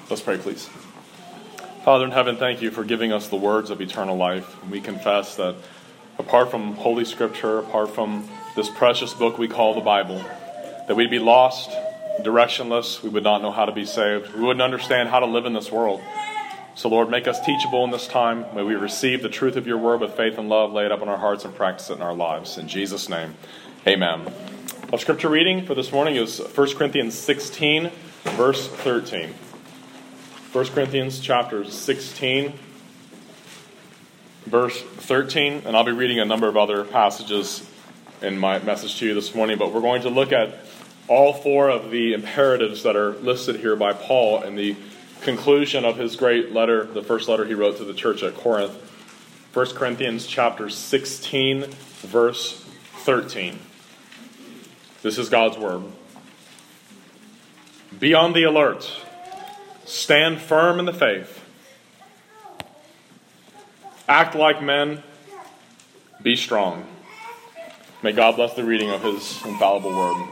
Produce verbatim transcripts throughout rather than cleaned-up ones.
Let's pray, please. Father in heaven, thank you for giving us the words of eternal life. We confess that apart from Holy Scripture, apart from this precious book we call the Bible, that we'd be lost, directionless, we would not know how to be saved. We wouldn't understand how to live in this world. So Lord, make us teachable in this time. May we receive the truth of your word with faith and love, lay it up in our hearts and practice it in our lives. In Jesus' name, amen. Our scripture reading for this morning is First Corinthians sixteen, verse thirteen. First Corinthians chapter sixteen, verse thirteen, and I'll be reading a number of other passages in my message to you this morning, but we're going to look at all four of the imperatives that are listed here by Paul in the conclusion of his great letter, the first letter he wrote to the church at Corinth. First Corinthians chapter sixteen, verse thirteen. This is God's word. Be on the alert. Stand firm in the faith. Act like men. Be strong. May God bless the reading of his infallible word.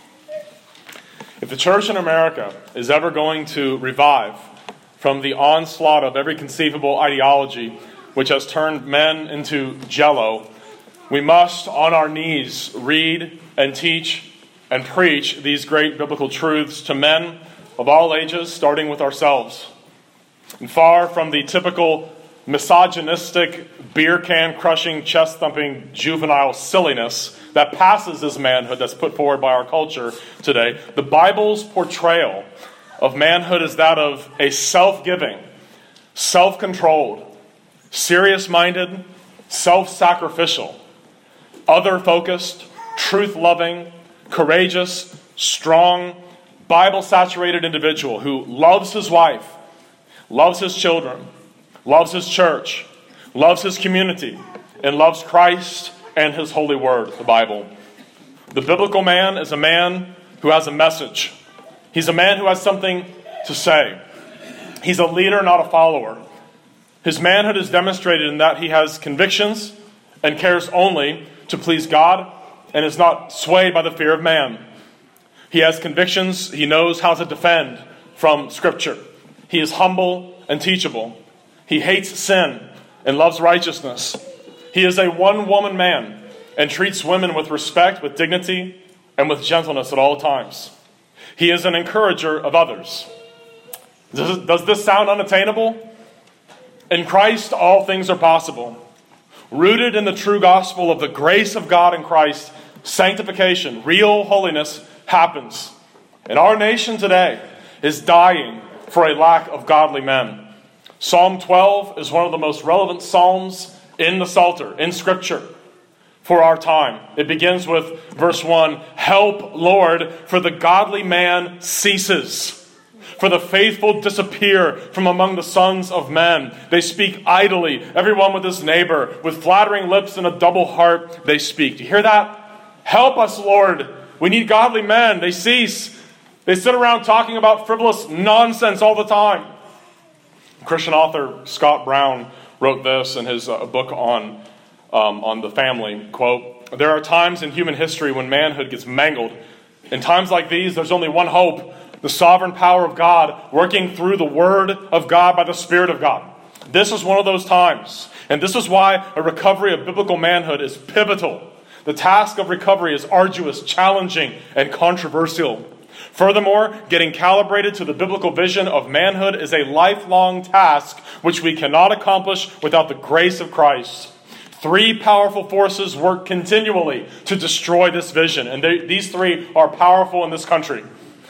If the church in America is ever going to revive from the onslaught of every conceivable ideology which has turned men into jello, we must, on our knees, read and teach and preach these great biblical truths to men of all ages, starting with ourselves. And far from the typical misogynistic, beer can crushing, chest thumping, juvenile silliness that passes as manhood that's put forward by our culture today, the Bible's portrayal of manhood is that of a self-giving, self-controlled, serious-minded, self-sacrificial, other-focused, truth-loving, courageous, strong, Bible-saturated individual who loves his wife, loves his children, loves his church, loves his community, and loves Christ and his holy word, the Bible. The biblical man is a man who has a message. He's a man who has something to say. He's a leader, not a follower. His manhood is demonstrated in that he has convictions and cares only to please God and is not swayed by the fear of man. He has convictions. He knows how to defend from Scripture. He is humble and teachable. He hates sin and loves righteousness. He is a one-woman man and treats women with respect, with dignity, and with gentleness at all times. He is an encourager of others. Does, does this sound unattainable? In Christ, all things are possible. Rooted in the true gospel of the grace of God in Christ, sanctification, real holiness happens. And our nation today is dying for a lack of godly men. Psalm twelve is one of the most relevant psalms in the Psalter, in Scripture, for our time. It begins with verse one, "Help, Lord, for the godly man ceases. For the faithful disappear from among the sons of men. They speak idly, everyone with his neighbor. With flattering lips and a double heart they speak." Do you hear that? Help us, Lord. We need godly men. They cease. They sit around talking about frivolous nonsense all the time. Christian author Scott Brown wrote this in his uh, book on, um, on the family. Quote, "There are times in human history when manhood gets mangled. In times like these, there's only one hope: the sovereign power of God working through the Word of God by the Spirit of God. This is one of those times. And this is why a recovery of biblical manhood is pivotal. The task of recovery is arduous, challenging, and controversial. Furthermore, getting calibrated to the biblical vision of manhood is a lifelong task which we cannot accomplish without the grace of Christ. Three powerful forces work continually to destroy this vision, and they, these three are powerful in this country.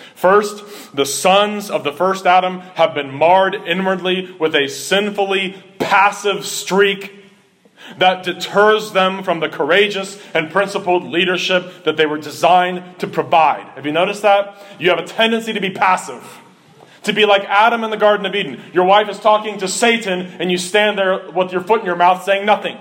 First, the sons of the first Adam have been marred inwardly with a sinfully passive streak that deters them from the courageous and principled leadership that they were designed to provide. Have you noticed that? You have a tendency to be passive, to be like Adam in the Garden of Eden. Your wife is talking to Satan, and you stand there with your foot in your mouth saying nothing.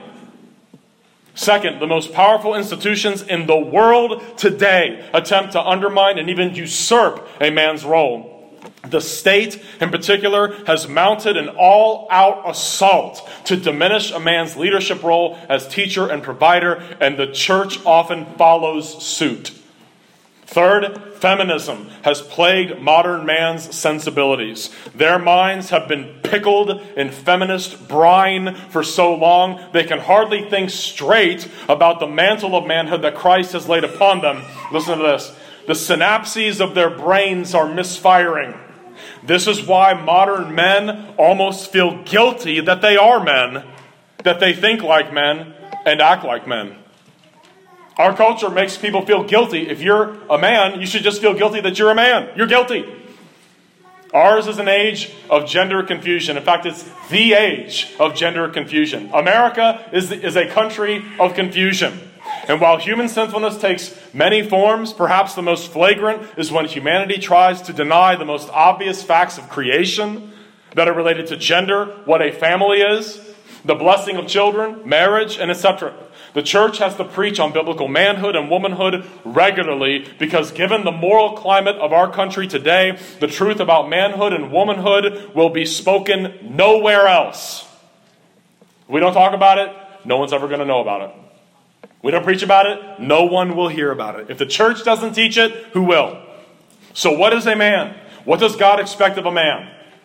Second, the most powerful institutions in the world today attempt to undermine and even usurp a man's role. The state, in particular, has mounted an all-out assault to diminish a man's leadership role as teacher and provider, and the church often follows suit. Third, feminism has plagued modern man's sensibilities. Their minds have been pickled in feminist brine for so long, they can hardly think straight about the mantle of manhood that Christ has laid upon them. Listen to this. The synapses of their brains are misfiring. This is why modern men almost feel guilty that they are men, that they think like men and act like men. Our culture makes people feel guilty. If you're a man, you should just feel guilty that you're a man. You're guilty. Ours is an age of gender confusion. In fact, it's the age of gender confusion. America is, is a country of confusion. And while human sinfulness takes many forms, perhaps the most flagrant is when humanity tries to deny the most obvious facts of creation that are related to gender, what a family is, the blessing of children, marriage, and et cetera. The church has to preach on biblical manhood and womanhood regularly because given the moral climate of our country today, the truth about manhood and womanhood will be spoken nowhere else. If we don't talk about it, no one's ever going to know about it. We don't preach about it, no one will hear about it. If the church doesn't teach it, who will? So what is a man? What does God expect of a man?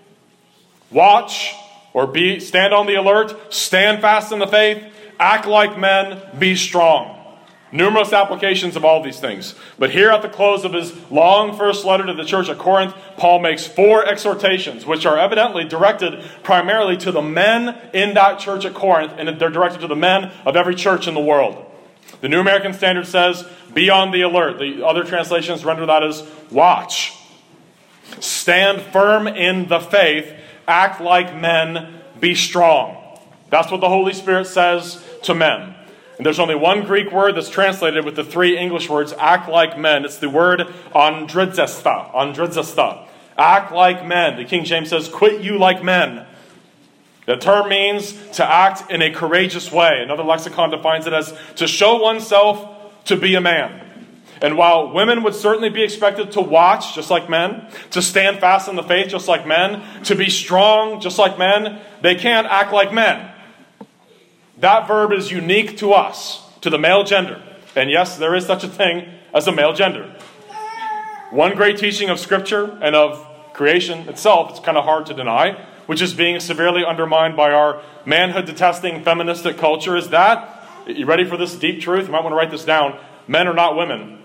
Watch or be stand on the alert, stand fast in the faith, act like men, be strong. Numerous applications of all these things. But here at the close of his long first letter to the church at Corinth, Paul makes four exhortations, which are evidently directed primarily to the men in that church at Corinth, and they're directed to the men of every church in the world. The New American Standard says, be on the alert. The other translations render that as watch. Stand firm in the faith, act like men, be strong. That's what the Holy Spirit says to men. And there's only one Greek word that's translated with the three English words, act like men. It's the word andrizesta. Andrizesta. Act like men. The King James says, quit you like men. The term means to act in a courageous way. Another lexicon defines it as to show oneself to be a man. And while women would certainly be expected to watch, just like men, to stand fast in the faith, just like men, to be strong, just like men, they can't act like men. That verb is unique to us, to the male gender. And yes, there is such a thing as a male gender. One great teaching of Scripture and of creation itself, it's kind of hard to deny, which is being severely undermined by our manhood-detesting feministic culture, is that, you ready for this deep truth? You might want to write this down. Men are not women.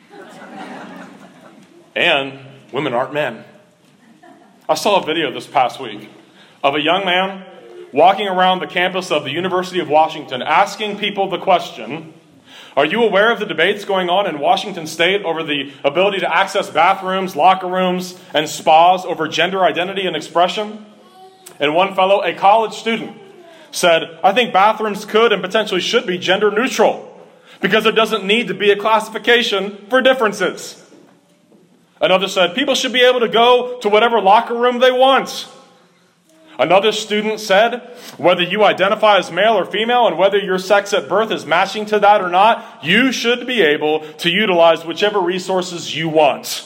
And women aren't men. I saw a video this past week of a young man walking around the campus of the University of Washington asking people the question, are you aware of the debates going on in Washington State over the ability to access bathrooms, locker rooms, and spas over gender identity and expression? And one fellow, a college student, said, I think bathrooms could and potentially should be gender neutral because there doesn't need to be a classification for differences. Another said, people should be able to go to whatever locker room they want. Another student said, whether you identify as male or female and whether your sex at birth is matching to that or not, you should be able to utilize whichever resources you want.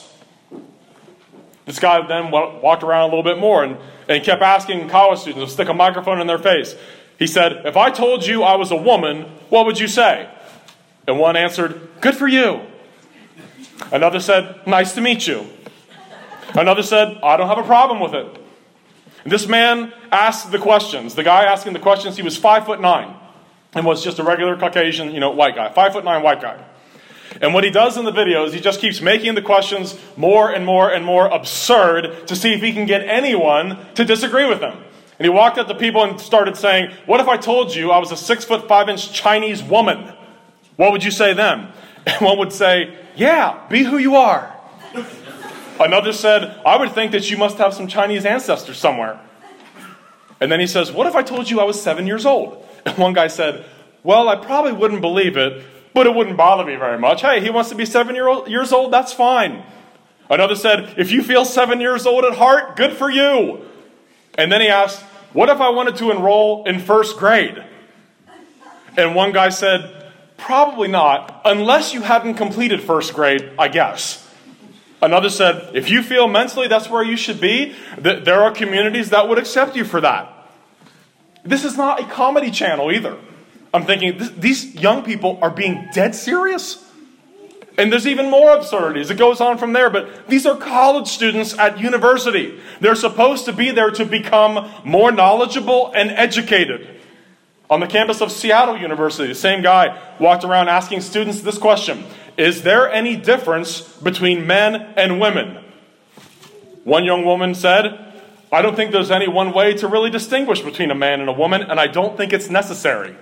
This guy then walked around a little bit more and, and kept asking college students to stick a microphone in their face. He said, if I told you I was a woman, what would you say? And one answered, good for you. Another said, nice to meet you. Another said, I don't have a problem with it. And this man asked the questions. The guy asking the questions, he was five foot nine and was just a regular Caucasian, you know, white guy. Five foot nine white guy. And what he does in the video is he just keeps making the questions more and more and more absurd to see if he can get anyone to disagree with him. And he walked up to people and started saying, what if I told you I was a six foot five inch Chinese woman? What would you say then? And one would say, yeah, be who you are. Another said, I would think that you must have some Chinese ancestors somewhere. And then he says, what if I told you I was seven years old? And one guy said, well, I probably wouldn't believe it, but it wouldn't bother me very much. Hey, he wants to be seven year old, years old, that's fine. Another said, if you feel seven years old at heart, good for you. And then he asked, what if I wanted to enroll in first grade? And one guy said, probably not, unless you hadn't completed first grade, I guess. Another said, if you feel mentally that's where you should be, th- there are communities that would accept you for that. This is not a comedy channel either. I'm thinking, th- these young people are being dead serious. And there's even more absurdities. It goes on from there, but these are college students at university. They're supposed to be there to become more knowledgeable and educated. On the campus of Seattle University, the same guy walked around asking students this question: is there any difference between men and women? One young woman said, I don't think there's any one way to really distinguish between a man and a woman, and I don't think it's necessary.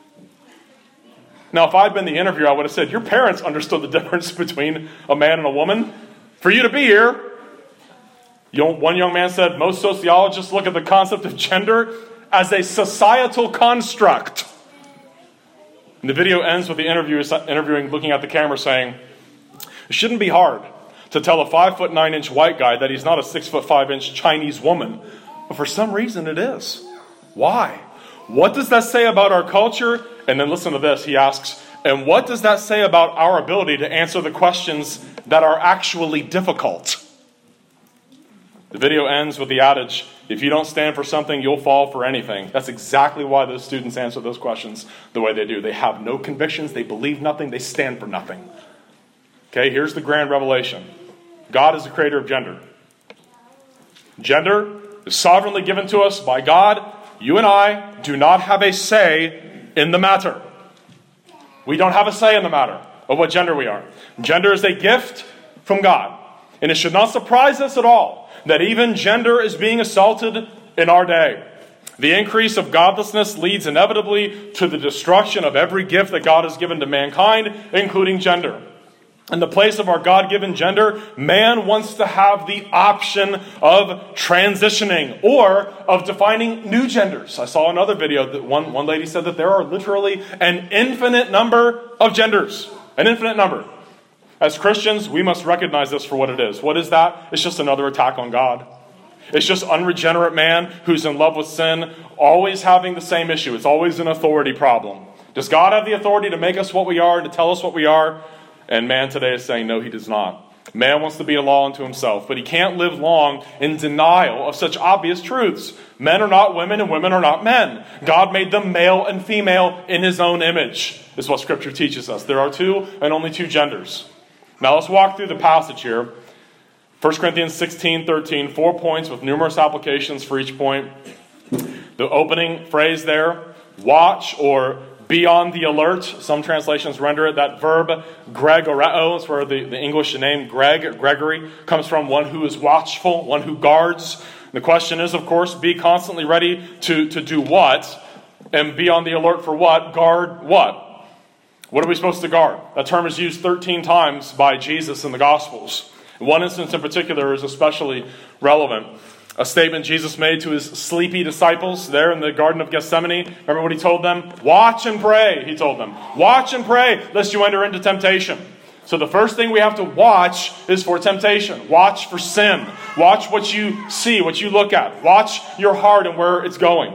Now, if I'd been the interviewer, I would have said, your parents understood the difference between a man and a woman. For you to be here, you know, one young man said, most sociologists look at the concept of gender as a societal construct. And the video ends with the interviewer interviewing, looking at the camera, saying, it shouldn't be hard to tell a five foot nine inch white guy that he's not a six foot five inch Chinese woman. But for some reason it is. Why? What does that say about our culture? And then listen to this. He asks, and what does that say about our ability to answer the questions that are actually difficult? The video ends with the adage, if you don't stand for something, you'll fall for anything. That's exactly why those students answer those questions the way they do. They have no convictions. They believe nothing. They stand for nothing. Okay, here's the grand revelation. God is the creator of gender. Gender is sovereignly given to us by God. You and I do not have a say in the matter. We don't have a say in the matter of what gender we are. Gender is a gift from God. And it should not surprise us at all that even gender is being assaulted in our day. The increase of godlessness leads inevitably to the destruction of every gift that God has given to mankind, including gender. In the place of our God-given gender, man wants to have the option of transitioning or of defining new genders. I saw another video that one, one lady said that there are literally an infinite number of genders. An infinite number. As Christians, we must recognize this for what it is. What is that? It's just another attack on God. It's just unregenerate man who's in love with sin, always having the same issue. It's always an authority problem. Does God have the authority to make us what we are and to tell us what we are? And man today is saying, no, he does not. Man wants to be a law unto himself, but he can't live long in denial of such obvious truths. Men are not women and women are not men. God made them male and female in his own image, is what Scripture teaches us. There are two and only two genders. Now let's walk through the passage here. First Corinthians sixteen, thirteen, four points with numerous applications for each point. The opening phrase there, watch or be on the alert. Some translations render it. That verb, gregoreo, is where the, the English name Greg, Gregory, comes from. One who is watchful, one who guards. The question is, of course, be constantly ready to, to do what? And be on the alert for what? Guard what? What are we supposed to guard? That term is used thirteen times by Jesus in the Gospels. One instance in particular is especially relevant. A statement Jesus made to his sleepy disciples there in the Garden of Gethsemane. Remember what he told them? Watch and pray, he told them. Watch and pray, lest you enter into temptation. So the first thing we have to watch is for temptation. Watch for sin. Watch what you see, what you look at. Watch your heart and where it's going.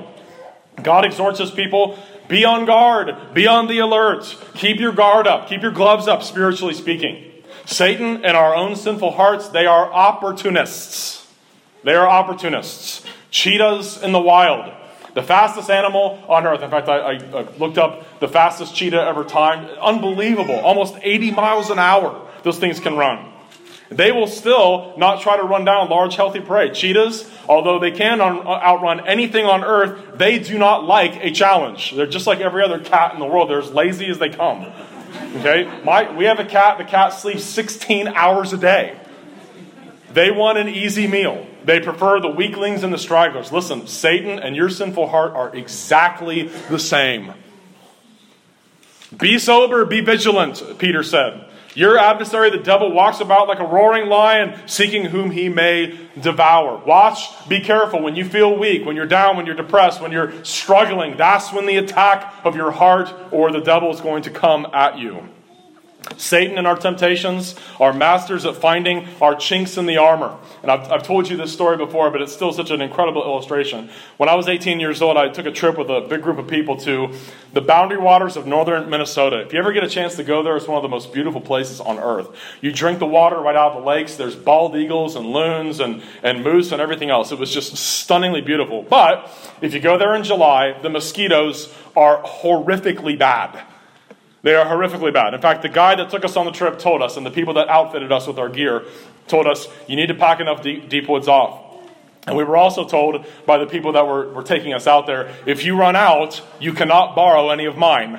God exhorts his people, be on guard, be on the alert. Keep your guard up, keep your gloves up, spiritually speaking. Satan and our own sinful hearts, they are opportunists. They are opportunists. Cheetahs in the wild. The fastest animal on earth. In fact, I, I looked up the fastest cheetah ever timed. Unbelievable. Almost eighty miles an hour those things can run. They will still not try to run down large, healthy prey. Cheetahs, although they can outrun anything on earth, they do not like a challenge. They're just like every other cat in the world. They're as lazy as they come. Okay? My, we have a cat. The cat sleeps sixteen hours a day. They want an easy meal. They prefer the weaklings and the stragglers. Listen, Satan and your sinful heart are exactly the same. Be sober, be vigilant, Peter said. Your adversary, the devil, walks about like a roaring lion, seeking whom he may devour. Watch, be careful when you feel weak, when you're down, when you're depressed, when you're struggling. That's when the attack of your heart or the devil is going to come at you. Satan and our temptations are masters at finding our chinks in the armor. And I've, I've told you this story before, but it's still such an incredible illustration. When I was eighteen years old, I took a trip with a big group of people to the Boundary Waters of northern Minnesota. If you ever get a chance to go there, it's one of the most beautiful places on earth. You drink the water right out of the lakes. There's bald eagles and loons and, and moose and everything else. It was just stunningly beautiful. But if you go there in July, the mosquitoes are horrifically bad. They are horrifically bad. In fact, the guy that took us on the trip told us, and the people that outfitted us with our gear told us, you need to pack enough deep, deep woods off. And we were also told by the people that were, were taking us out there, if you run out, you cannot borrow any of mine.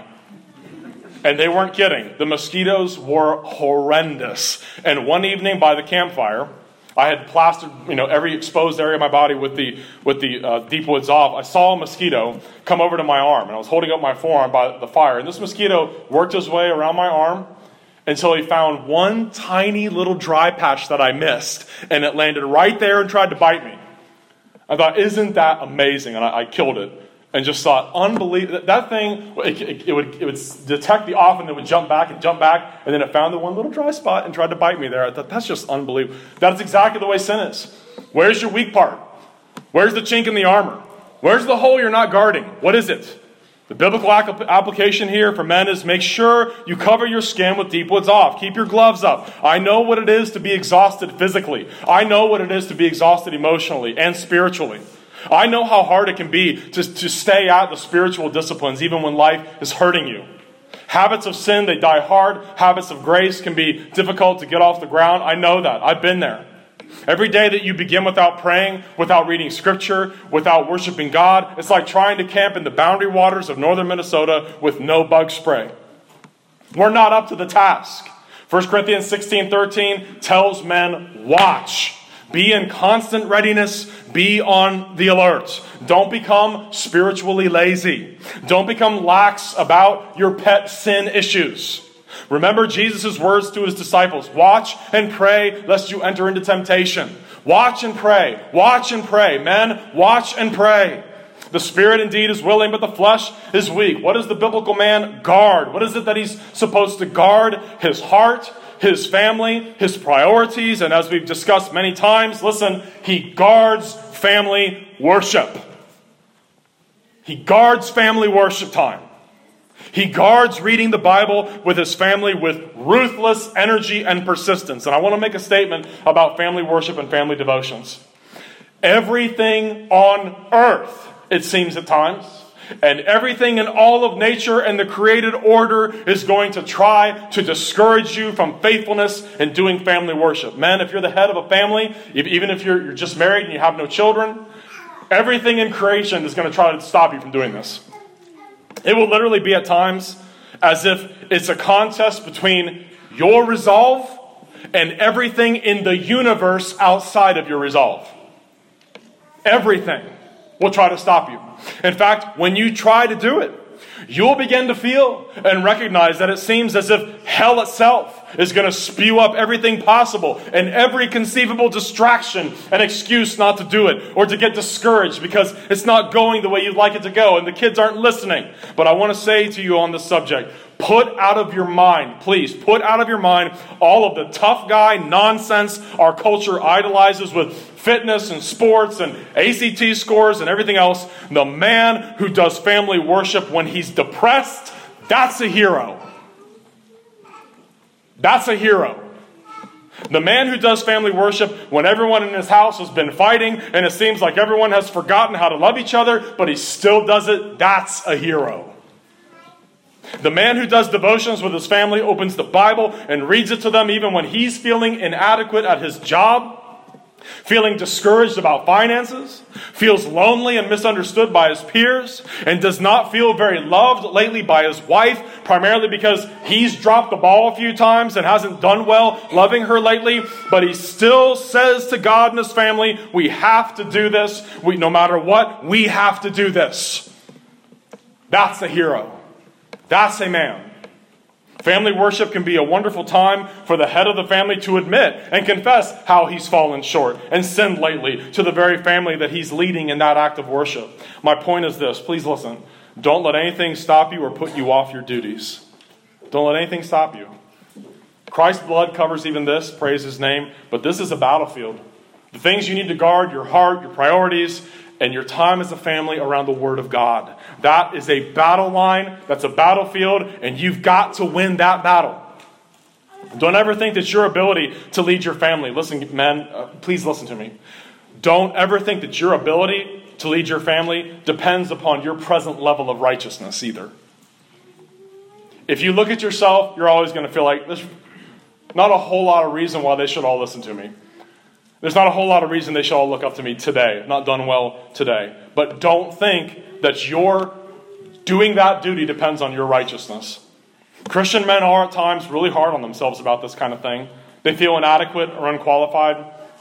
And they weren't kidding. The mosquitoes were horrendous. And one evening by the campfire, I had plastered, you know, every exposed area of my body with the with the uh, deep woods off. I saw a mosquito come over to my arm, and I was holding up my forearm by the fire. And this mosquito worked his way around my arm until he found one tiny little dry patch that I missed, and it landed right there and tried to bite me. I thought, isn't that amazing? And I, I killed it. And just thought, unbelievable. That thing, it, it, it, would, it would detect the off and it would jump back and jump back. And then it found the one little dry spot and tried to bite me there. I thought, that's just unbelievable. That's exactly the way sin is. Where's your weak part? Where's the chink in the armor? Where's the hole you're not guarding? What is it? The biblical application here for men is make sure you cover your skin with deep woods off. Keep your gloves up. I know what it is to be exhausted physically. I know what it is to be exhausted emotionally and spiritually. I know how hard it can be to, to stay at the spiritual disciplines even when life is hurting you. Habits of sin, they die hard. Habits of grace can be difficult to get off the ground. I know that. I've been there. Every day that you begin without praying, without reading scripture, without worshiping God, it's like trying to camp in the boundary waters of northern Minnesota with no bug spray. We're not up to the task. First Corinthians sixteen thirteen tells men, watch. Be in constant readiness. Be on the alert. Don't become spiritually lazy. Don't become lax about your pet sin issues. Remember Jesus' words to his disciples. Watch and pray lest you enter into temptation. Watch and pray. Watch and pray. Men, watch and pray. The spirit indeed is willing, but the flesh is weak. What does the biblical man guard? What is it that he's supposed to guard? His heart, his family, his priorities, and as we've discussed many times, listen, he guards family worship. He guards family worship time. He guards reading the Bible with his family with ruthless energy and persistence. And I want to make a statement about family worship and family devotions. Everything on earth, it seems at times, and everything in all of nature and the created order is going to try to discourage you from faithfulness in doing family worship. Men, if you're the head of a family, even if you're, you're just married and you have no children, everything in creation is going to try to stop you from doing this. It will literally be at times as if it's a contest between your resolve and everything in the universe outside of your resolve. Everything will try to stop you. In fact, when you try to do it, you'll begin to feel and recognize that it seems as if hell itself is going to spew up everything possible and every conceivable distraction and excuse not to do it or to get discouraged because it's not going the way you'd like it to go and the kids aren't listening. But I want to say to you on this subject, put out of your mind, please, put out of your mind all of the tough guy nonsense our culture idolizes with fitness and sports and A C T scores and everything else. The man who does family worship when he's depressed, that's a hero. That's a hero. The man who does family worship when everyone in his house has been fighting and it seems like everyone has forgotten how to love each other, but he still does it, that's a hero. The man who does devotions with his family opens the Bible and reads it to them even when he's feeling inadequate at his job, feeling discouraged about finances, feels lonely and misunderstood by his peers, and does not feel very loved lately by his wife, primarily because he's dropped the ball a few times and hasn't done well loving her lately, but he still says to God and his family, we have to do this. We, no matter what, we have to do this. That's a hero. That's a man. Family worship can be a wonderful time for the head of the family to admit and confess how he's fallen short and sinned lately to the very family that he's leading in that act of worship. My point is this, please listen. Don't let anything stop you or put you off your duties. Don't let anything stop you. Christ's blood covers even this, praise his name, but this is a battlefield. The things you need to guard, your heart, your priorities, and your time as a family around the Word of God. That is a battle line. That's a battlefield, and you've got to win that battle. Don't ever think that your ability to lead your family, listen, men, uh, please listen to me. Don't ever think that your ability to lead your family depends upon your present level of righteousness either. If you look at yourself, you're always going to feel like there's not a whole lot of reason why they should all listen to me. There's not a whole lot of reason they should all look up to me today. I've not done well today. But don't think that your doing that duty depends on your righteousness. Christian men are at times really hard on themselves about this kind of thing. They feel inadequate or unqualified.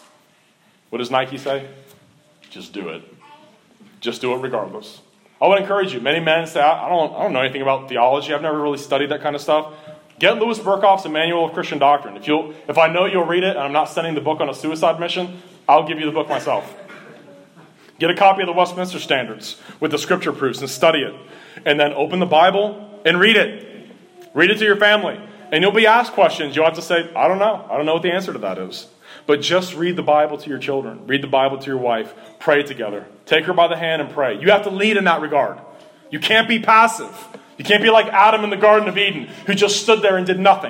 What does Nike say? Just do it. Just do it regardless. I would encourage you. Many men say, I don't, I don't know anything about theology. I've never really studied that kind of stuff. Get Louis Berkhof's A Manual of Christian Doctrine. If you'll, if I know you'll read it and I'm not sending the book on a suicide mission, I'll give you the book myself. Get a copy of the Westminster Standards with the scripture proofs and study it. And then open the Bible and read it. Read it to your family. And you'll be asked questions. You'll have to say, I don't know. I don't know what the answer to that is. But just read the Bible to your children. Read the Bible to your wife. Pray together. Take her by the hand and pray. You have to lead in that regard. You can't be passive. You can't be like Adam in the Garden of Eden, who just stood there and did nothing.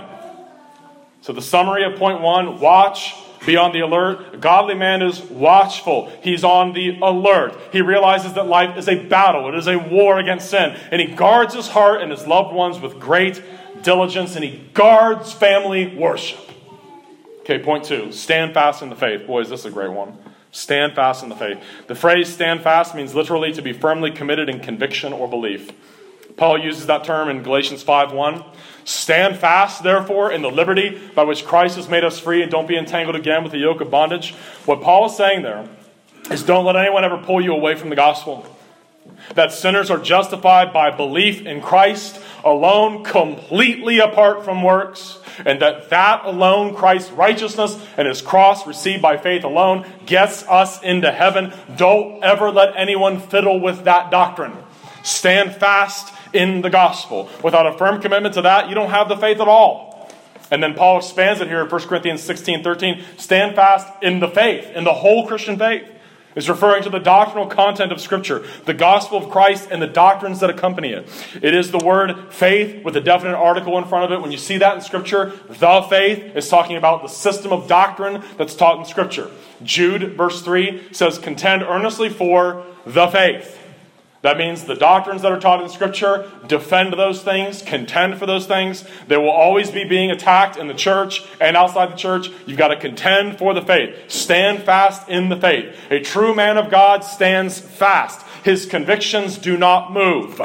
So the summary of point one, watch, be on the alert. A godly man is watchful. He's on the alert. He realizes that life is a battle. It is a war against sin. And he guards his heart and his loved ones with great diligence. And he guards family worship. Okay, point two, stand fast in the faith. Boy, is this a great one. Stand fast in the faith. The phrase stand fast means literally to be firmly committed in conviction or belief. Paul uses that term in Galatians five one. Stand fast, therefore, in the liberty by which Christ has made us free, and don't be entangled again with the yoke of bondage. What Paul is saying there is don't let anyone ever pull you away from the gospel. That sinners are justified by belief in Christ alone, completely apart from works, and that that alone, Christ's righteousness and his cross received by faith alone, gets us into heaven. Don't ever let anyone fiddle with that doctrine. Stand fast in the gospel. Without a firm commitment to that, you don't have the faith at all. And then Paul expands it here in First Corinthians sixteen thirteen. Stand fast in the faith, in the whole Christian faith. It's referring to the doctrinal content of Scripture, the gospel of Christ and the doctrines that accompany it. It is the word faith with a definite article in front of it. When you see that in Scripture, the faith is talking about the system of doctrine that's taught in Scripture. Jude, verse three, says, contend earnestly for the faith. That means the doctrines that are taught in Scripture, defend those things, contend for those things. They will always be being attacked in the church and outside the church. You've got to contend for the faith. Stand fast in the faith. A true man of God stands fast. His convictions do not move.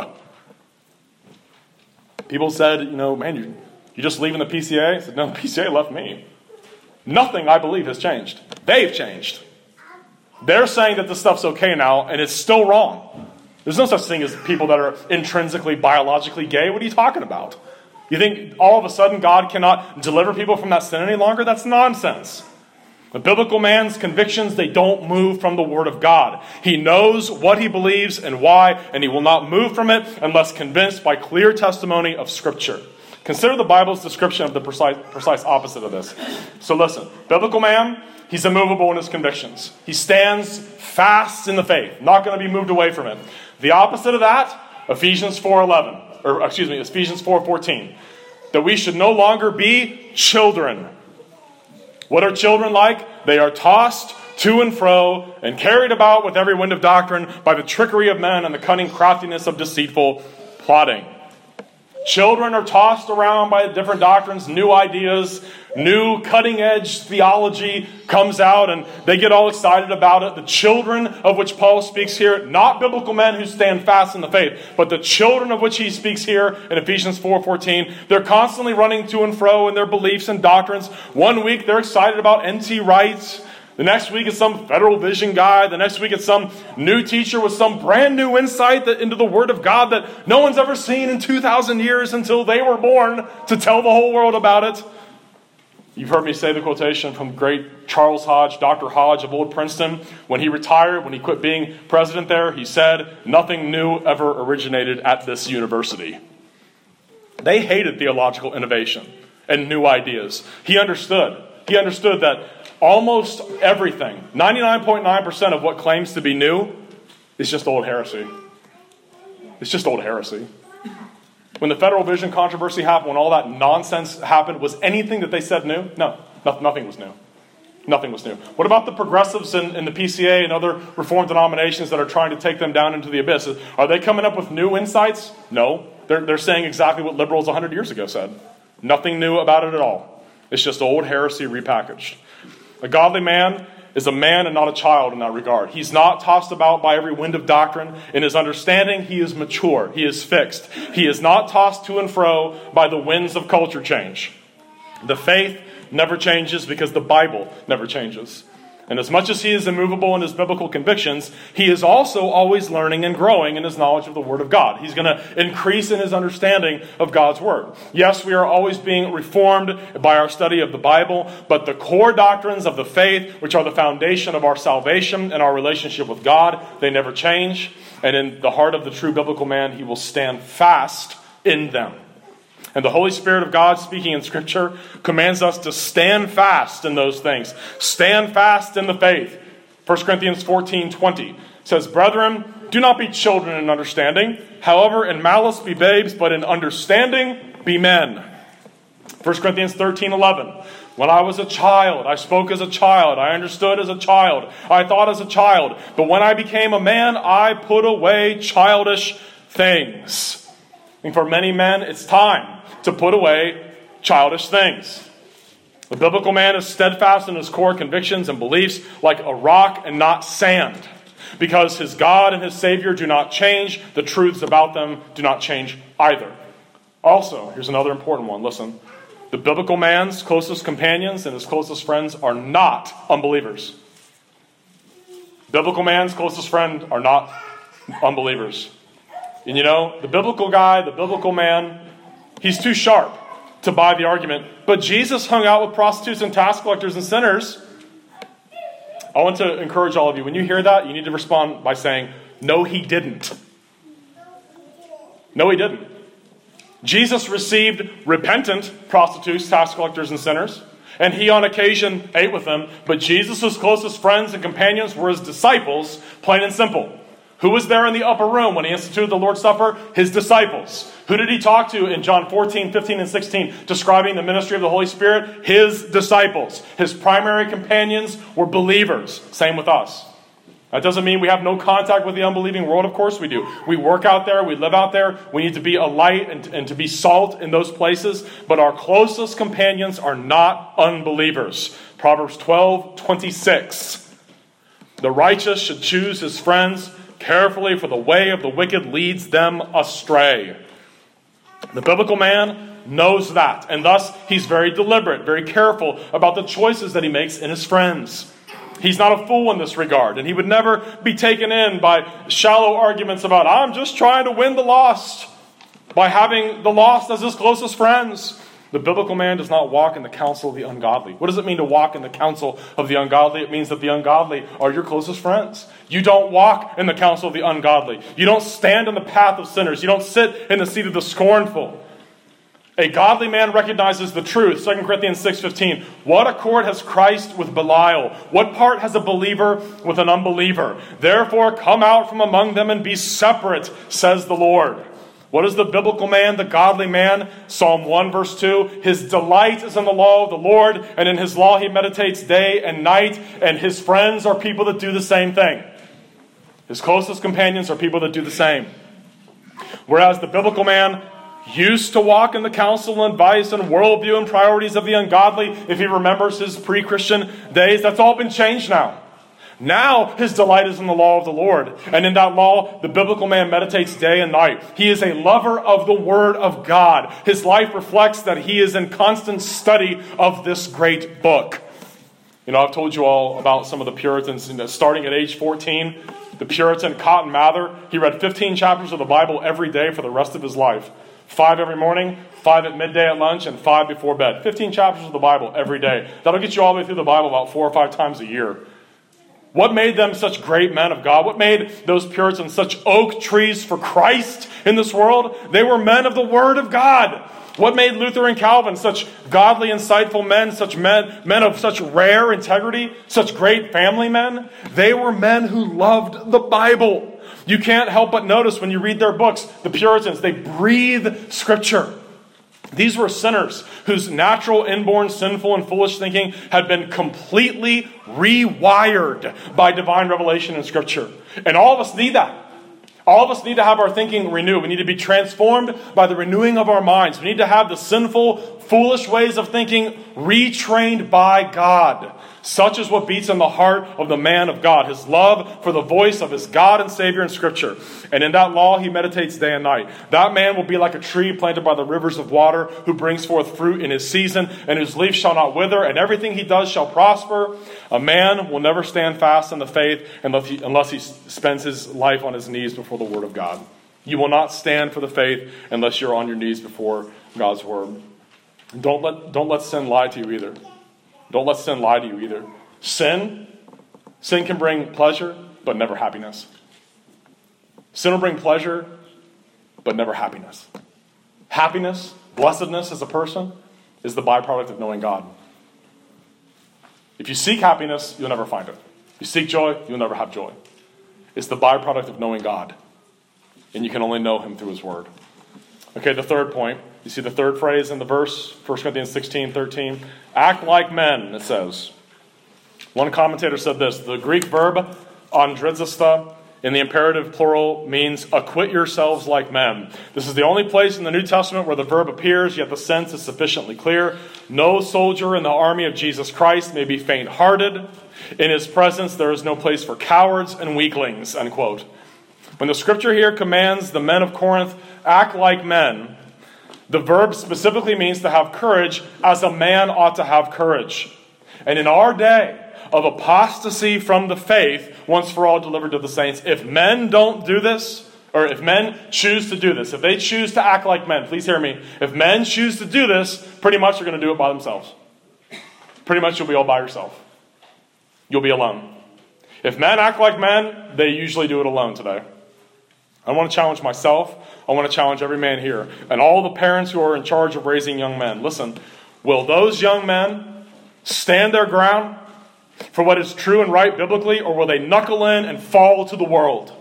People said, you know, man, you, you just leaving the P C A? I said, no, the P C A left me. Nothing, I believe, has changed. They've changed. They're saying that this stuff's okay now, and it's still wrong. There's no such thing as people that are intrinsically, biologically gay. What are you talking about? You think all of a sudden God cannot deliver people from that sin any longer? That's nonsense. The biblical man's convictions, they don't move from the Word of God. He knows what he believes and why, and he will not move from it unless convinced by clear testimony of Scripture. Consider the Bible's description of the precise, precise opposite of this. So listen, biblical man, he's immovable in his convictions. He stands fast in the faith, not going to be moved away from it. The opposite of that, Ephesians four eleven, or excuse me, Ephesians four fourteen, that we should no longer be children. What are children like? They are tossed to and fro and carried about with every wind of doctrine by the trickery of men and the cunning craftiness of deceitful plotting. Children are tossed around by different doctrines, new ideas, new cutting-edge theology comes out, and they get all excited about it. The children of which Paul speaks here, not biblical men who stand fast in the faith, but the children of which he speaks here in Ephesians four fourteen, they're constantly running to and fro in their beliefs and doctrines. One week they're excited about N T Wright. The next week it's some Federal Vision guy. The next week it's some new teacher with some brand new insight that, into the Word of God that no one's ever seen in two thousand years until they were born to tell the whole world about it. You've heard me say the quotation from great Charles Hodge, Doctor Hodge of Old Princeton. When he retired, when he quit being president there, he said, nothing new ever originated at this university. They hated theological innovation and new ideas. He understood. He understood that almost everything, ninety-nine point nine percent of what claims to be new, is just old heresy. It's just old heresy. When the Federal Vision controversy happened, when all that nonsense happened, was anything that they said new? No, nothing was new. Nothing was new. What about the progressives in, in the P C A and other Reformed denominations that are trying to take them down into the abyss? Are they coming up with new insights? No. They're, they're saying exactly what liberals one hundred years ago said. Nothing new about it at all. It's just old heresy repackaged. A godly man is a man and not a child in that regard. He's not tossed about by every wind of doctrine. In his understanding, he is mature. He is fixed. He is not tossed to and fro by the winds of culture change. The faith never changes because the Bible never changes. And as much as he is immovable in his biblical convictions, he is also always learning and growing in his knowledge of the Word of God. He's going to increase in his understanding of God's Word. Yes, we are always being reformed by our study of the Bible, but the core doctrines of the faith, which are the foundation of our salvation and our relationship with God, they never change. And in the heart of the true biblical man, he will stand fast in them. And the Holy Spirit of God, speaking in Scripture, commands us to stand fast in those things. Stand fast in the faith. First Corinthians fourteen twenty says, "Brethren, do not be children in understanding. However, in malice be babes, but in understanding be men." First Corinthians thirteen eleven. "When I was a child, I spoke as a child. I understood as a child. I thought as a child. But when I became a man, I put away childish things." And for many men, it's time to put away childish things. The biblical man is steadfast in his core convictions and beliefs like a rock and not sand, because his God and his Savior do not change. The truths about them do not change either. Also, here's another important one. Listen. The biblical man's closest companions and his closest friends are not unbelievers. Biblical man's closest friend are not unbelievers. And you know, the biblical guy, the biblical man, he's too sharp to buy the argument. But Jesus hung out with prostitutes and tax collectors and sinners. I want to encourage all of you, when you hear that, you need to respond by saying, no, he didn't. No, he didn't. Jesus received repentant prostitutes, tax collectors, and sinners, and he on occasion ate with them. But Jesus' closest friends and companions were his disciples, plain and simple. Who was there in the upper room when he instituted the Lord's Supper? His disciples. Who did he talk to in John fourteen, fifteen, and sixteen, describing the ministry of the Holy Spirit? His disciples. His primary companions were believers. Same with us. That doesn't mean we have no contact with the unbelieving world. Of course we do. We work out there. We live out there. We need to be a light and, and to be salt in those places. But our closest companions are not unbelievers. Proverbs twelve, twenty-six. The righteous should choose his friends carefully, for the way of the wicked leads them astray. The biblical man knows that, and thus he's very deliberate, very careful about the choices that he makes in his friends. He's not a fool in this regard, and he would never be taken in by shallow arguments about, I'm just trying to win the lost, by having the lost as his closest friends. The biblical man does not walk in the counsel of the ungodly. What does it mean to walk in the counsel of the ungodly? It means that the ungodly are your closest friends. You don't walk in the counsel of the ungodly. You don't stand in the path of sinners. You don't sit in the seat of the scornful. A godly man recognizes the truth. Second Corinthians six fifteen. What accord has Christ with Belial? What part has a believer with an unbeliever? Therefore come out from among them and be separate, says the Lord. What is the biblical man, the godly man? Psalm one verse two. His delight is in the law of the Lord, and in his law he meditates day and night, and his friends are people that do the same thing. His closest companions are people that do the same. Whereas the biblical man used to walk in the counsel and advice and worldview and priorities of the ungodly, if he remembers his pre-Christian days, that's all been changed now. Now his delight is in the law of the Lord. And in that law, the biblical man meditates day and night. He is a lover of the Word of God. His life reflects that he is in constant study of this great book. You know, I've told you all about some of the Puritans. Starting at age fourteen, the Puritan Cotton Mather, he read fifteen chapters of the Bible every day for the rest of his life. Five every morning, five at midday at lunch, and five before bed. fifteen chapters of the Bible every day. That'll get you all the way through the Bible about four or five times a year. What made them such great men of God? What made those Puritans such oak trees for Christ in this world? They were men of the Word of God. What made Luther and Calvin such godly, insightful men, such men, men of such rare integrity, such great family men? They were men who loved the Bible. You can't help but notice when you read their books, the Puritans, they breathe Scripture. These were sinners whose natural, inborn, sinful, and foolish thinking had been completely rewired by divine revelation in Scripture. And all of us need that. All of us need to have our thinking renewed. We need to be transformed by the renewing of our minds. We need to have the sinful, foolish ways of thinking retrained by God. Such is what beats in the heart of the man of God, his love for the voice of his God and Savior in Scripture. And in that law he meditates day and night. That man will be like a tree planted by the rivers of water, who brings forth fruit in his season, and whose leaf shall not wither, and everything he does shall prosper. A man will never stand fast in the faith unless he, unless he spends his life on his knees before the Word of God. You will not stand for the faith unless you're on your knees before God's Word. Don't let, don't let sin lie to you either. Don't let sin lie to you either. Sin, sin can bring pleasure, but never happiness. Sin will bring pleasure, but never happiness. Happiness, blessedness as a person, is the byproduct of knowing God. If you seek happiness, you'll never find it. If you seek joy, you'll never have joy. It's the byproduct of knowing God. And you can only know Him through His Word. Okay, the third point. You see the third phrase in the verse, First Corinthians sixteen, thirteen. Act like men, it says. One commentator said this: the Greek verb andrizista in the imperative plural means acquit yourselves like men. This is the only place in the New Testament where the verb appears, yet the sense is sufficiently clear. No soldier in the army of Jesus Christ may be faint-hearted. In His presence there is no place for cowards and weaklings, unquote. When the Scripture here commands the men of Corinth, act like men, the verb specifically means to have courage as a man ought to have courage. And in our day of apostasy from the faith, once for all delivered to the saints, if men don't do this, or if men choose to do this, if they choose to act like men, please hear me, if men choose to do this, pretty much they're going to do it by themselves. Pretty much you'll be all by yourself. You'll be alone. If men act like men, they usually do it alone today. I want to challenge myself. I want to challenge every man here. And all the parents who are in charge of raising young men. Listen, will those young men stand their ground for what is true and right biblically, or will they knuckle in and fall to the world?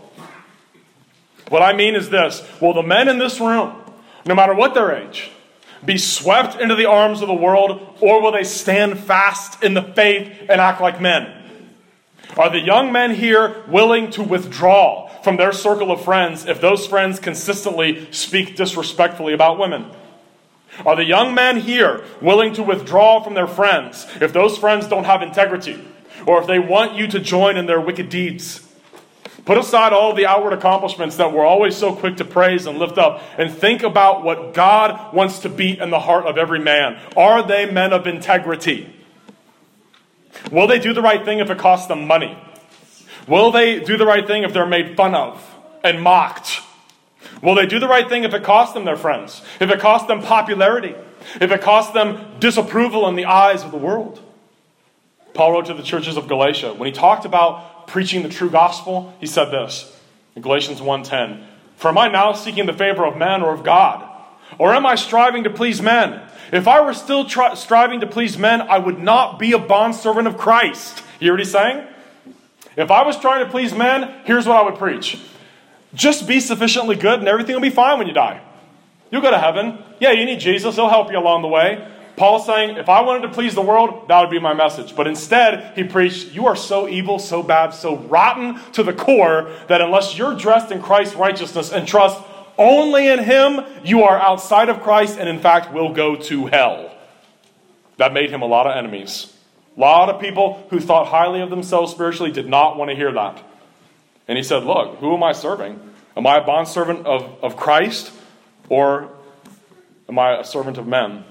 What I mean is this: will the men in this room, no matter what their age, be swept into the arms of the world, or will they stand fast in the faith and act like men? Are the young men here willing to withdraw from their circle of friends if those friends consistently speak disrespectfully about women? Are the young men here willing to withdraw from their friends if those friends don't have integrity, or if they want you to join in their wicked deeds? Put aside all the outward accomplishments that we're always so quick to praise and lift up, and think about what God wants to beat in the heart of every man. Are they men of integrity? Will they do the right thing if it costs them money? Will they do the right thing if they're made fun of and mocked? Will they do the right thing if it costs them their friends? If it costs them popularity? If it costs them disapproval in the eyes of the world? Paul wrote to the churches of Galatia. When he talked about preaching the true gospel, he said this in Galatians one ten. For am I now seeking the favor of men or of God? Or am I striving to please men? If I were still tri- striving to please men, I would not be a bondservant of Christ. You hear what he's saying? If I was trying to please men, here's what I would preach. Just be sufficiently good and everything will be fine when you die. You'll go to heaven. Yeah, you need Jesus. He'll help you along the way. Paul's saying, if I wanted to please the world, that would be my message. But instead, he preached, you are so evil, so bad, so rotten to the core that unless you're dressed in Christ's righteousness and trust only in Him, you are outside of Christ and in fact will go to hell. That made him a lot of enemies. A lot of people who thought highly of themselves spiritually did not want to hear that. And he said, look, who am I serving? Am I a bondservant of, of Christ, or am I a servant of men?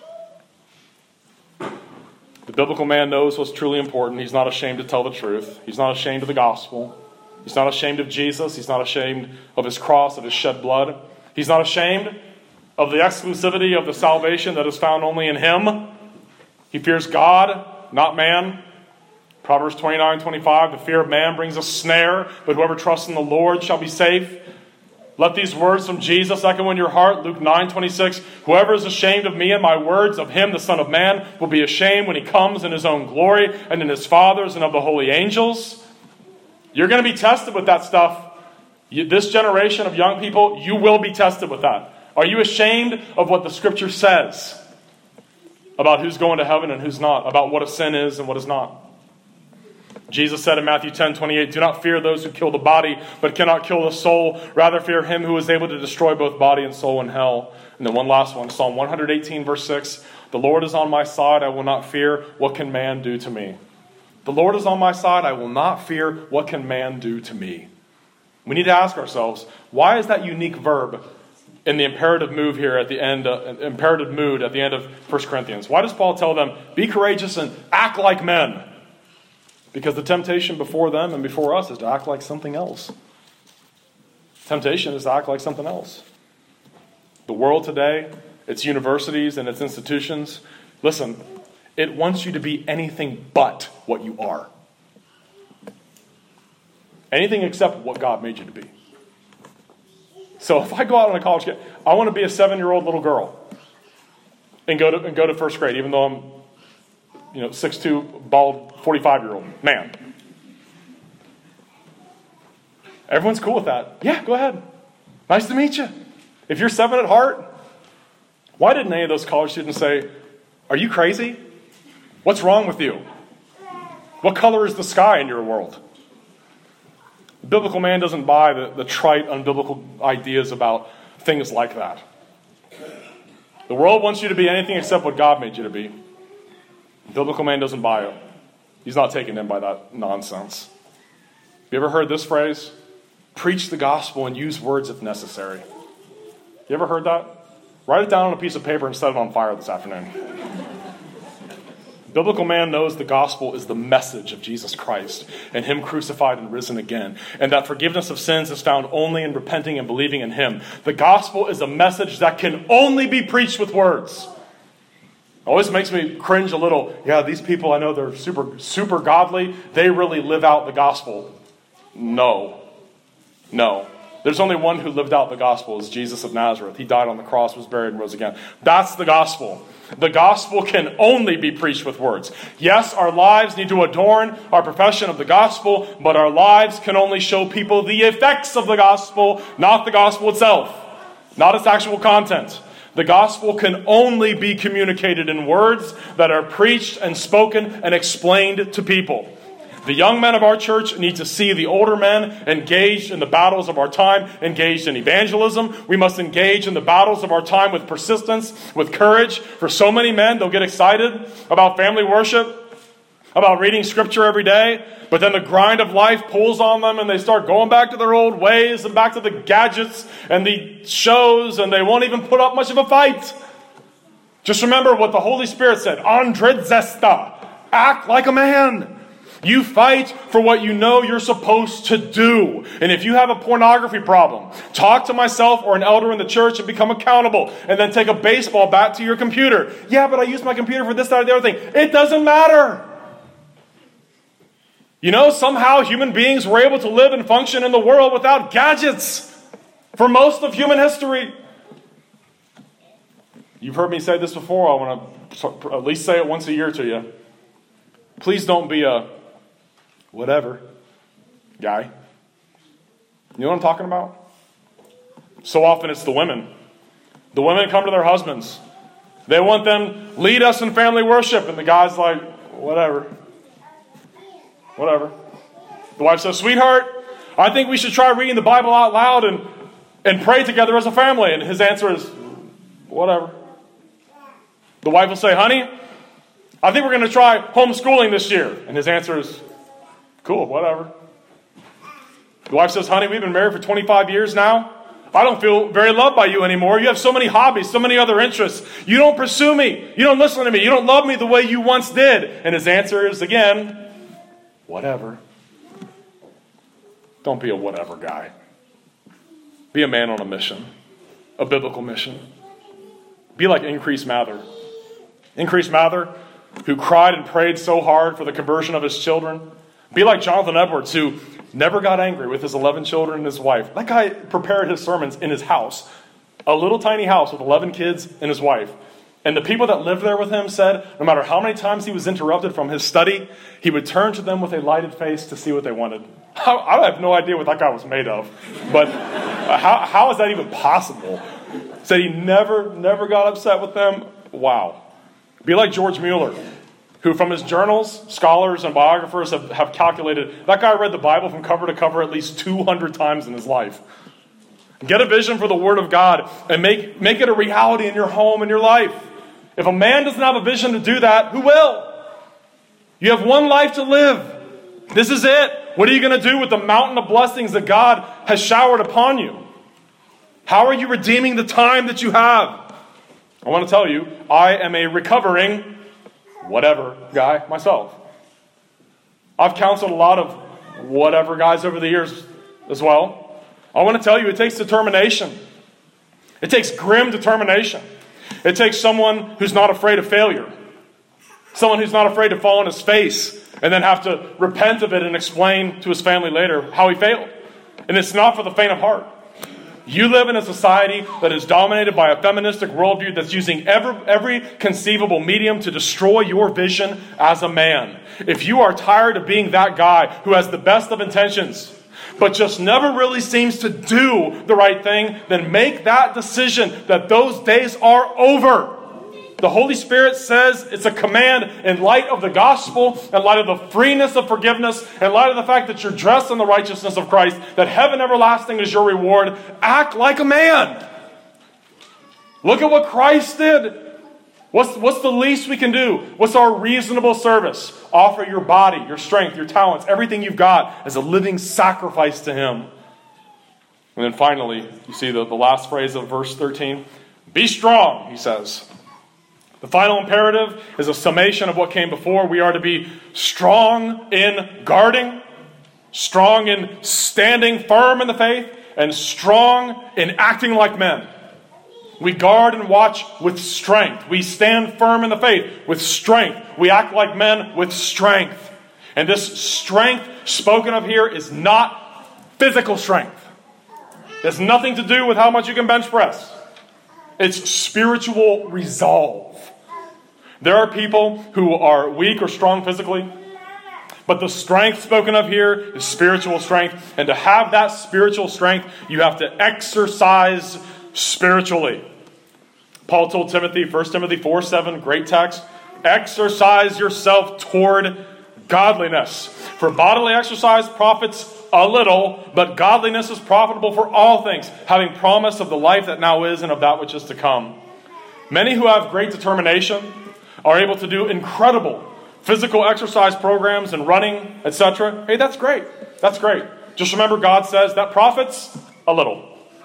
The biblical man knows what's truly important. He's not ashamed to tell the truth. He's not ashamed of the gospel. He's not ashamed of Jesus. He's not ashamed of His cross, of His shed blood. He's not ashamed of the exclusivity of the salvation that is found only in Him. He fears God, not man. Proverbs twenty-nine twenty-five, the fear of man brings a snare, but whoever trusts in the Lord shall be safe. Let these words from Jesus echo in your heart. Luke nine twenty-six, whoever is ashamed of me and my words, of him the Son of Man will be ashamed when He comes in His own glory and in His Father's and of the holy angels. You're going to be tested with that stuff. You, this generation of young people, you will be tested with that. Are you ashamed of what the Scripture says about who's going to heaven and who's not, about what a sin is and what is not? Jesus said in Matthew ten twenty-eight, "Do not fear those who kill the body, but cannot kill the soul. Rather fear him who is able to destroy both body and soul in hell." And then one last one, Psalm one eighteen, verse six. "The Lord is on my side, I will not fear. What can man do to me?" The Lord is on my side, I will not fear. What can man do to me? We need to ask ourselves, why is that unique verb in the imperative mood here at the end, uh, imperative mood at the end of First Corinthians? Why does Paul tell them, be courageous and act like men? Because the temptation before them and before us is to act like something else. Temptation is to act like something else. The world today, its universities and its institutions, listen, it wants you to be anything but what you are. Anything except what God made you to be. So if I go out on a college kid, I want to be a seven-year-old little girl and go to and go to first grade, even though I'm, you know, six two, bald, forty-five-year-old man. Everyone's cool with that. Yeah, go ahead. Nice to meet you. If you're seven at heart, why didn't any of those college students say, "Are you crazy? What's wrong with you? What color is the sky in your world?" The biblical man doesn't buy the, the trite, unbiblical ideas about things like that. The world wants you to be anything except what God made you to be. The biblical man doesn't buy it. He's not taken in by that nonsense. You ever heard this phrase? Preach the gospel and use words if necessary. You ever heard that? Write it down on a piece of paper and set it on fire this afternoon. Biblical man knows the gospel is the message of Jesus Christ and him crucified and risen again, and that forgiveness of sins is found only in repenting and believing in him. The gospel is a message that can only be preached with words. It always makes me cringe a little. Yeah, these people, I know they're super, super godly. They really live out the gospel. No. No. There's only one who lived out the gospel, is Jesus of Nazareth. He died on the cross, was buried, and rose again. That's the gospel. The gospel can only be preached with words. Yes, our lives need to adorn our profession of the gospel, but our lives can only show people the effects of the gospel, not the gospel itself, not its actual content. The gospel can only be communicated in words that are preached and spoken and explained to people. The young men of our church need to see the older men engaged in the battles of our time, engaged in evangelism. We must engage in the battles of our time with persistence, with courage. For so many men, they'll get excited about family worship, about reading scripture every day, but then the grind of life pulls on them and they start going back to their old ways and back to the gadgets and the shows, and they won't even put up much of a fight. Just remember what the Holy Spirit said, Andred Zesta, act like a man. You fight for what you know you're supposed to do. And if you have a pornography problem, talk to myself or an elder in the church and become accountable. And then take a baseball bat to your computer. Yeah, but I use my computer for this, that, or the other thing. It doesn't matter. You know, somehow human beings were able to live and function in the world without gadgets for most of human history. You've heard me say this before. I want to at least say it once a year to you. Please don't be a whatever guy. You know what I'm talking about? So often it's the women. The women come to their husbands. They want them, lead us in family worship. And the guy's like, whatever. Whatever. The wife says, sweetheart, I think we should try reading the Bible out loud and, and pray together as a family. And his answer is, whatever. The wife will say, honey, I think we're going to try homeschooling this year. And his answer is, cool, whatever. The wife says, honey, we've been married for twenty-five years now. I don't feel very loved by you anymore. You have so many hobbies, so many other interests. You don't pursue me. You don't listen to me. You don't love me the way you once did. And his answer is, again, whatever. Don't be a whatever guy. Be a man on a mission, a biblical mission. Be like Increase Mather. Increase Mather, who cried and prayed so hard for the conversion of his children. Be like Jonathan Edwards, who never got angry with his eleven children and his wife. That guy prepared his sermons in his house. A little tiny house with eleven kids and his wife. And the people that lived there with him said, no matter how many times he was interrupted from his study, he would turn to them with a lighted face to see what they wanted. I have no idea what that guy was made of. But how, how is that even possible? Said he never, never got upset with them. Wow. Be like George Mueller, who from his journals, scholars and biographers have, have calculated, that guy read the Bible from cover to cover at least two hundred times in his life. Get a vision for the Word of God and make, make it a reality in your home and your life. If a man doesn't have a vision to do that, who will? You have one life to live. This is it. What are you going to do with the mountain of blessings that God has showered upon you? How are you redeeming the time that you have? I want to tell you, I am a recovering whatever guy myself. I've counseled a lot of whatever guys over the years as well. I want to tell you, it takes determination. It takes grim determination. It takes someone who's not afraid of failure. Someone who's not afraid to fall on his face and then have to repent of it and explain to his family later how he failed. And it's not for the faint of heart. You live in a society that is dominated by a feministic worldview that's using every, every conceivable medium to destroy your vision as a man. If you are tired of being that guy who has the best of intentions, but just never really seems to do the right thing, then make that decision that those days are over. The Holy Spirit says it's a command in light of the gospel, in light of the freeness of forgiveness, in light of the fact that you're dressed in the righteousness of Christ, that heaven everlasting is your reward. Act like a man. Look at what Christ did. What's, what's the least we can do? What's our reasonable service? Offer your body, your strength, your talents, everything you've got as a living sacrifice to Him. And then finally, you see the, the last phrase of verse thirteen. Be strong, he says. The final imperative is a summation of what came before. We are to be strong in guarding, strong in standing firm in the faith, and strong in acting like men. We guard and watch with strength. We stand firm in the faith with strength. We act like men with strength. And this strength spoken of here is not physical strength. It has nothing to do with how much you can bench press. It's spiritual resolve. There are people who are weak or strong physically, but the strength spoken of here is spiritual strength. And to have that spiritual strength, you have to exercise spiritually. Paul told Timothy, First Timothy four seven, great text, exercise yourself toward godliness. For bodily exercise profits a little, but godliness is profitable for all things, having promise of the life that now is and of that which is to come. Many who have great determination are able to do incredible physical exercise programs and running, et cetera. Hey, that's great. That's great. Just remember, God says that profits a little.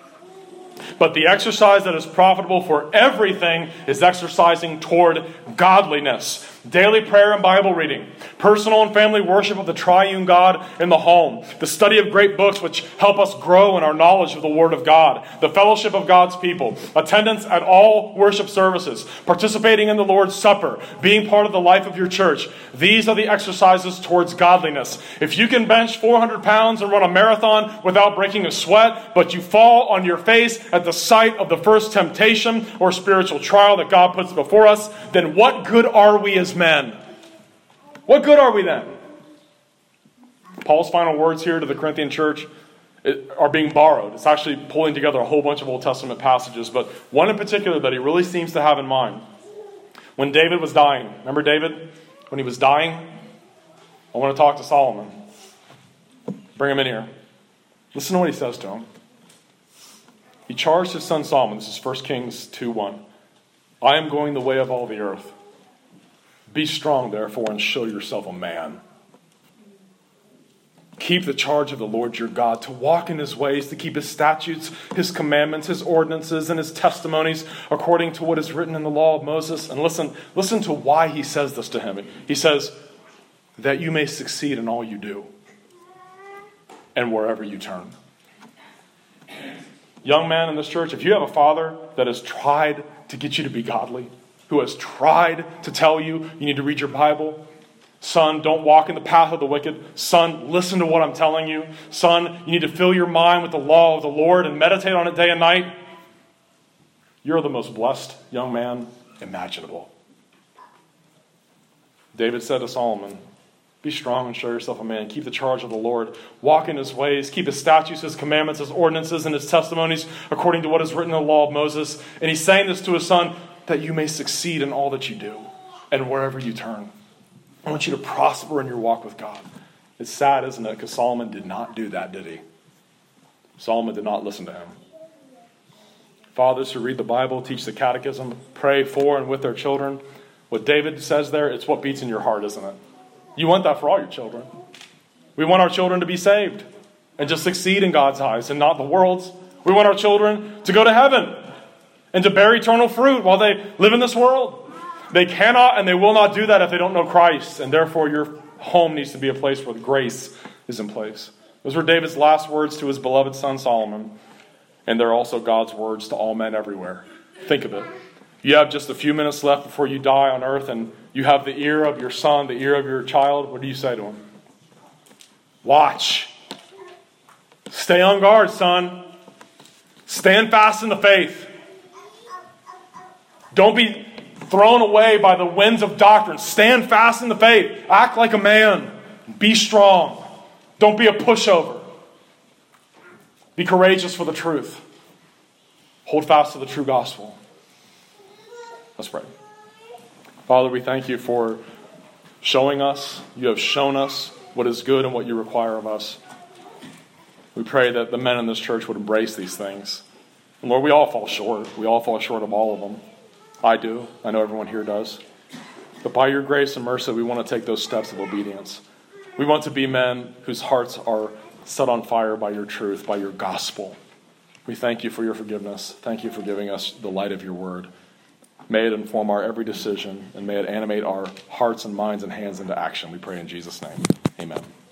But the exercise that is profitable for everything is exercising toward godliness. Daily prayer and Bible reading. Personal and family worship of the triune God in the home. The study of great books which help us grow in our knowledge of the Word of God. The fellowship of God's people. Attendance at all worship services. Participating in the Lord's Supper. Being part of the life of your church. These are the exercises towards godliness. If you can bench four hundred pounds and run a marathon without breaking a sweat, but you fall on your face at the sight of the first temptation or spiritual trial that God puts before us, then what good are we as men? What good are we then? Paul's final words here to the Corinthian church are being borrowed. It's actually pulling together a whole bunch of Old Testament passages, but one in particular that he really seems to have in mind. When David was dying, remember David? When he was dying, I want to talk to Solomon. Bring him in here. Listen to what he says to him. He charged his son Solomon, this is First Kings two one. I am going the way of all the earth. Be strong, therefore, and show yourself a man. Keep the charge of the Lord your God, to walk in his ways, to keep his statutes, his commandments, his ordinances, and his testimonies, according to what is written in the law of Moses. And listen, listen to why he says this to him. He says, that you may succeed in all you do, and wherever you turn. Young man in this church, if you have a father that has tried to get you to be godly, who has tried to tell you you need to read your Bible, son, don't walk in the path of the wicked. Son, listen to what I'm telling you. Son, you need to fill your mind with the law of the Lord and meditate on it day and night. You're the most blessed young man imaginable. David said to Solomon, Be strong and show yourself a man. Keep the charge of the Lord. Walk in his ways. Keep his statutes, his commandments, his ordinances, and his testimonies according to what is written in the law of Moses. And he's saying this to his son, that you may succeed in all that you do and wherever you turn. I want you to prosper in your walk with God. It's sad, isn't it? Because Solomon did not do that, did he? Solomon did not listen to him. Fathers who read the Bible, teach the catechism, pray for and with their children. What David says there, it's what beats in your heart, isn't it? You want that for all your children. We want our children to be saved and just succeed in God's eyes and not the world's. We want our children to go to heaven and to bear eternal fruit while they live in this world. They cannot and they will not do that if they don't know Christ. And therefore your home needs to be a place where grace is in place. Those were David's last words to his beloved son Solomon. And they're also God's words to all men everywhere. Think of it. You have just a few minutes left before you die on earth, and you have the ear of your son, the ear of your child. What do you say to him? Watch. Stay on guard, son. Stand fast in the faith. Don't be thrown away by the winds of doctrine. Stand fast in the faith. Act like a man. Be strong. Don't be a pushover. Be courageous for the truth. Hold fast to the true gospel. Let's pray. Father, we thank you for showing us. You have shown us what is good and what you require of us. We pray that the men in this church would embrace these things. And Lord, we all fall short. We all fall short of all of them. I do. I know everyone here does. But by your grace and mercy, we want to take those steps of obedience. We want to be men whose hearts are set on fire by your truth, by your gospel. We thank you for your forgiveness. Thank you for giving us the light of your word. May it inform our every decision, and may it animate our hearts and minds and hands into action. We pray in Jesus' name. Amen.